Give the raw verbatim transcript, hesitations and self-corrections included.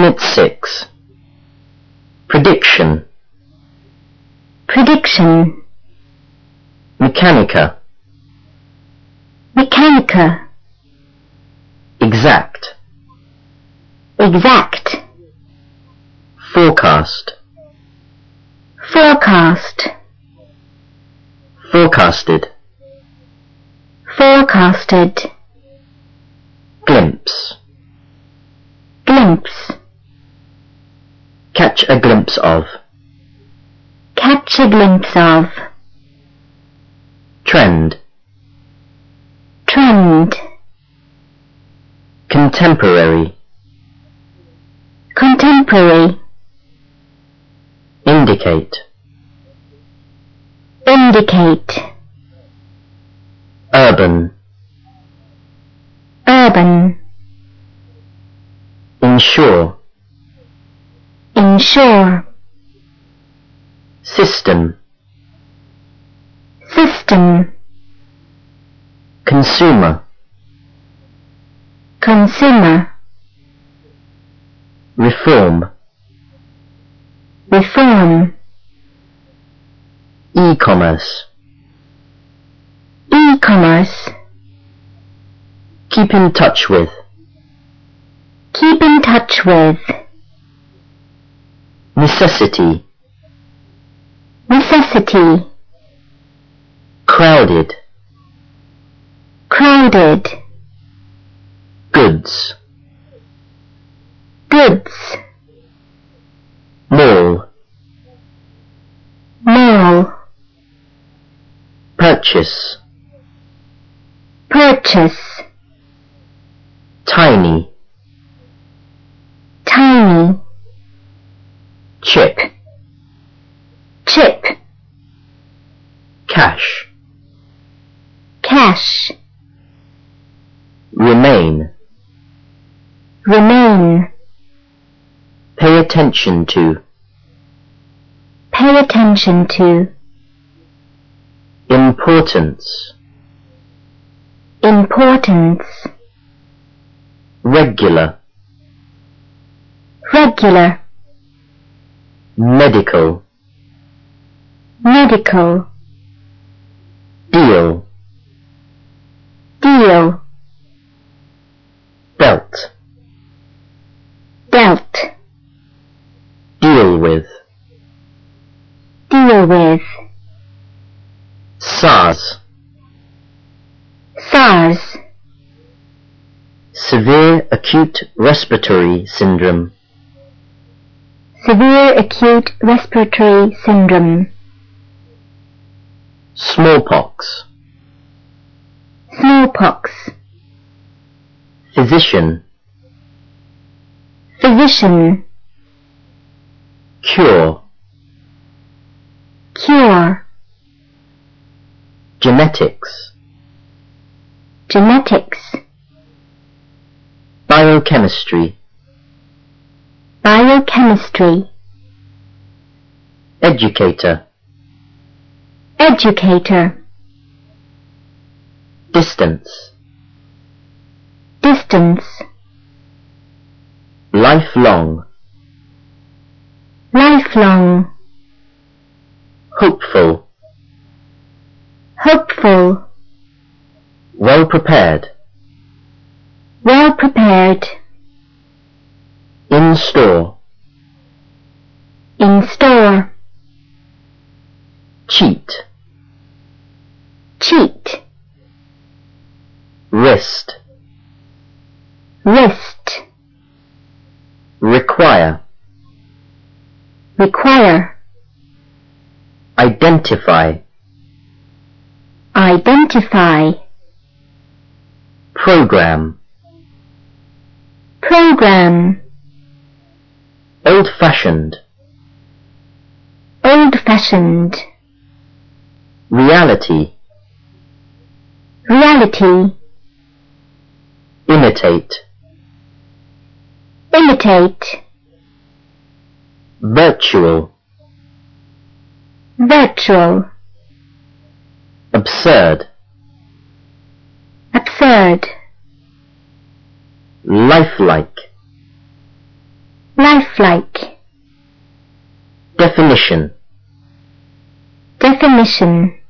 Unit six. Prediction. Prediction. Mechanica. Mechanica. Exact. Exact. Forecast. Forecast. Forecasted. Forecasted. Glimpse. Glimpse. Catch a glimpse of. Catch a glimpse of. Trend. Trend. Contemporary. Contemporary. Indicate. Indicate. Urban. Urban. Ensure. Ensure. System. System. Consumer. Consumer. Reform. Reform. E-commerce. E-commerce. Keep in touch with. Keep in touch with. Necessity. Necessity. Crowded. Crowded. Goods. Goods. Mall. Mall. Purchase. Purchase. Tiny. Tiny. Chip. Chip. Cash. Cash. Remain. Remain. Pay attention to. Pay attention to. Importance. Importance. Regular. Regular. Medical. Medical. Deal. Deal. Belt. Belt. Deal with. Deal with. SARS. SARS. Severe acute respiratory syndrome. Severe acute respiratory syndrome. Smallpox. Smallpox. Physician. Physician. Cure. Cure. Genetics. Genetics. Biochemistry. Biochemistry. Educator. Educator. Distance. Distance. Lifelong. Lifelong. Hopeful. Hopeful. Well prepared. Well prepared. In store. In store. Cheat. Cheat. Wrist. Wrist. Require. Require. Identify. Identify. Program. Program. Old-fashioned. Old-fashioned. Reality. Reality. Imitate. Imitate. Virtual. Virtual. Absurd. Absurd. Lifelike. lifelike, definition, definition,